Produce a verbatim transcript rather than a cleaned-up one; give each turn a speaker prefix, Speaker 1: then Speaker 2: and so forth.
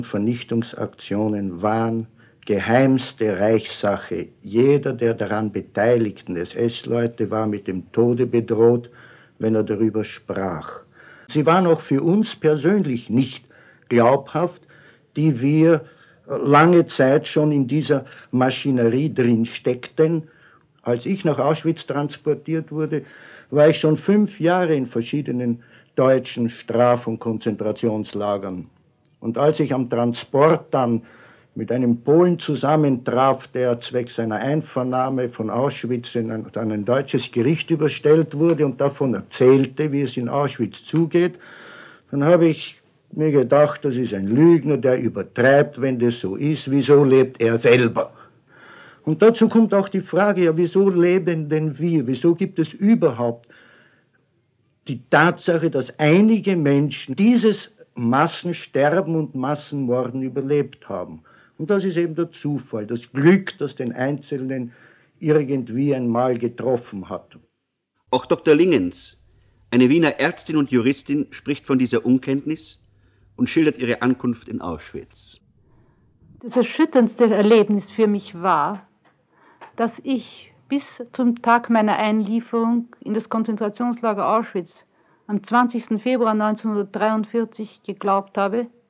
Speaker 1: Vernichtungsaktionen waren geheimste Reichssache. Jeder der daran beteiligten S S-Leute war mit dem Tode bedroht, wenn er darüber sprach. Sie waren auch für uns persönlich nicht glaubhaft, die wir lange Zeit schon in dieser Maschinerie drin steckten. Als ich nach Auschwitz transportiert wurde, war ich schon fünf Jahre in verschiedenen deutschen Straf- und Konzentrationslagern. Und als ich am Transport dann mit einem Polen zusammentraf, der zwecks seiner Einvernahme von Auschwitz in ein, an ein deutsches Gericht überstellt wurde und davon erzählte, wie es in Auschwitz zugeht, dann habe ich mir gedacht, das ist ein Lügner, der übertreibt, wenn das so ist. Wieso lebt er selber? Und dazu kommt auch die Frage, ja, wieso leben denn wir? Wieso gibt es überhaupt die Tatsache, dass einige Menschen dieses Massensterben und Massenmorden überlebt haben? Und das ist eben der Zufall, das Glück, das den Einzelnen irgendwie einmal getroffen hat.
Speaker 2: Auch Doktor Lingens, eine Wiener Ärztin und Juristin, spricht von dieser Unkenntnis und schildert ihre Ankunft in Auschwitz.
Speaker 3: Das erschütterndste Erlebnis für mich war, dass ich bis zum Tag meiner Einlieferung in das Konzentrationslager Auschwitz am zwanzigsten Februar neunzehnhundertdreiundvierzig geglaubt habe,